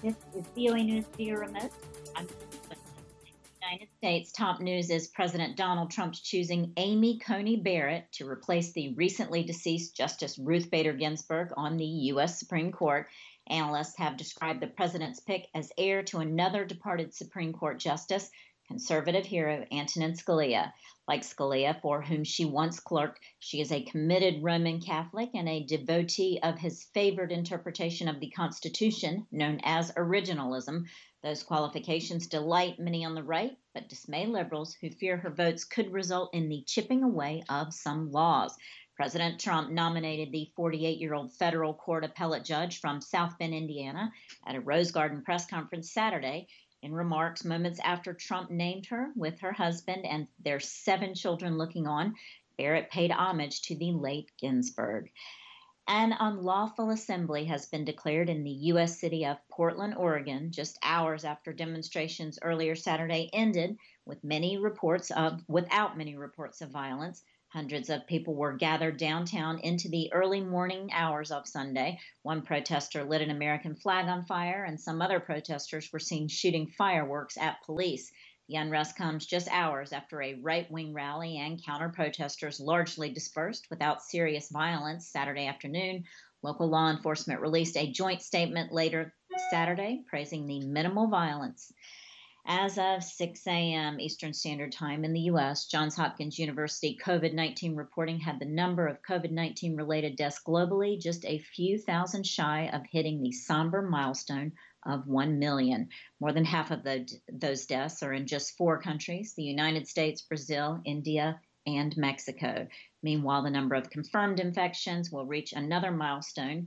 This is VOA News via remote. I'm in the United States. Top news is President Donald Trump's choosing Amy Coney Barrett to replace the recently deceased Justice Ruth Bader Ginsburg on the U.S. Supreme Court. Analysts have described the president's pick as heir to another departed Supreme Court justice, conservative hero Antonin Scalia. Like Scalia, for whom she once clerked, she is a committed Roman Catholic and a devotee of his favored interpretation of the Constitution, known as originalism. Those qualifications delight many on the right, but dismay liberals who fear her votes could result in the chipping away of some laws. President Trump nominated the 48-year-old federal court appellate judge from South Bend, Indiana, at a Rose Garden press conference Saturday. In remarks moments after Trump named her, with her husband and their 7 children looking on, Barrett paid homage to the late Ginsburg. An unlawful assembly has been declared in the U.S. city of Portland, Oregon, just hours after demonstrations earlier Saturday ended without many reports of violence. Hundreds of people were gathered downtown into the early morning hours of Sunday. One protester lit an American flag on fire, and some other protesters were seen shooting fireworks at police. The unrest comes just hours after a right-wing rally and counter-protesters largely dispersed without serious violence Saturday afternoon. Local law enforcement released a joint statement later Saturday praising the minimal violence. As of 6 a.m. Eastern Standard Time in the U.S., Johns Hopkins University COVID-19 reporting had the number of COVID-19 related deaths globally just a few thousand shy of hitting the somber milestone of 1 million. More than half of those deaths are in just 4 countries: the United States, Brazil, India, and Mexico. Meanwhile, the number of confirmed infections will reach another milestone.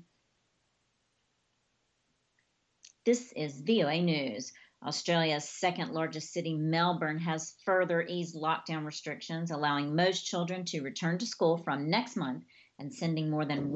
This is VOA News. Australia's second largest city, Melbourne, has further eased lockdown restrictions, allowing most children to return to school from next month and sending more than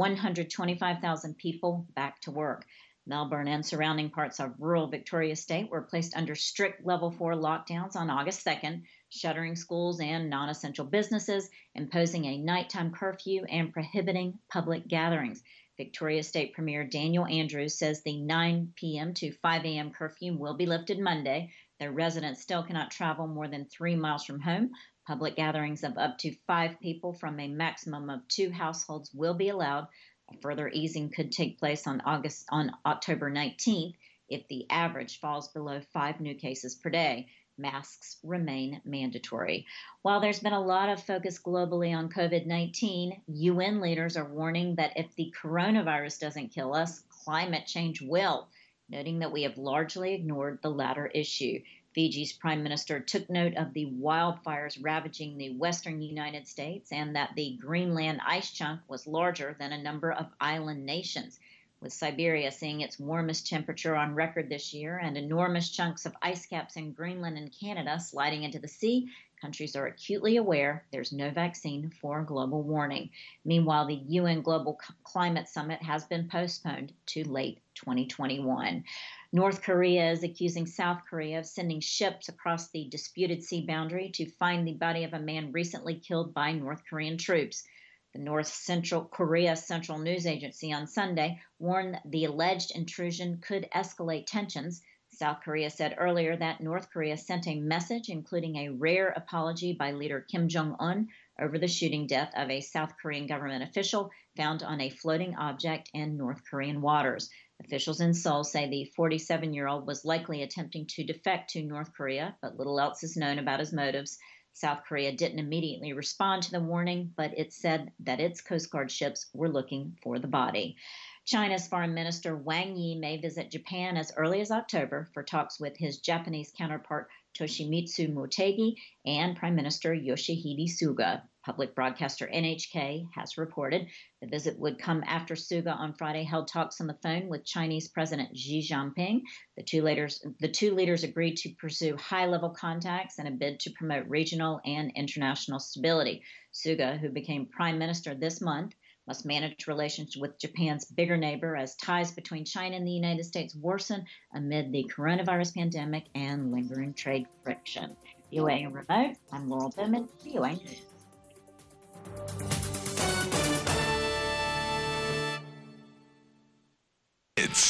125,000 people back to work. Melbourne and surrounding parts of rural Victoria State were placed under strict level 4 lockdowns on August 2nd, shuttering schools and non-essential businesses, imposing a nighttime curfew, and prohibiting public gatherings. Victoria State Premier Daniel Andrews says the 9 p.m. to 5 a.m. curfew will be lifted Monday. Their residents still cannot travel more than 3 miles from home. Public gatherings of up to 5 people from a maximum of 2 households will be allowed. A further easing could take place on October 19th if the average falls below 5 new cases per day. Masks remain mandatory. While there's been a lot of focus globally on COVID-19, UN leaders are warning that if the coronavirus doesn't kill us, climate change will, noting that we have largely ignored the latter issue. Fiji's prime minister took note of the wildfires ravaging the western United States and that the Greenland ice chunk was larger than a number of island nations. With Siberia seeing its warmest temperature on record this year and enormous chunks of ice caps in Greenland and Canada sliding into the sea, countries are acutely aware there's no vaccine for global warming. Meanwhile, the UN Global Climate Summit has been postponed to late 2021. North Korea is accusing South Korea of sending ships across the disputed sea boundary to find the body of a man recently killed by North Korean troops. The North Central Korea Central News Agency on Sunday warned the alleged intrusion could escalate tensions. South Korea said earlier that North Korea sent a message including a rare apology by leader Kim Jong-un over the shooting death of a South Korean government official found on a floating object in North Korean waters. Officials in Seoul say the 47-year-old was likely attempting to defect to North Korea, but little else is known about his motives. South Korea didn't immediately respond to the warning, but it said that its Coast Guard ships were looking for the body. China's Foreign Minister Wang Yi may visit Japan as early as October for talks with his Japanese counterpart Toshimitsu Motegi and Prime Minister Yoshihide Suga. Public broadcaster NHK has reported the visit would come after Suga on Friday held talks on the phone with Chinese President Xi Jinping. The two leaders agreed to pursue high-level contacts in a bid to promote regional and international stability. Suga, who became prime minister this month, must manage relations with Japan's bigger neighbor as ties between China and the United States worsen amid the coronavirus pandemic and lingering trade friction. VOA Remote, I'm Laurel Bowman, VOA News.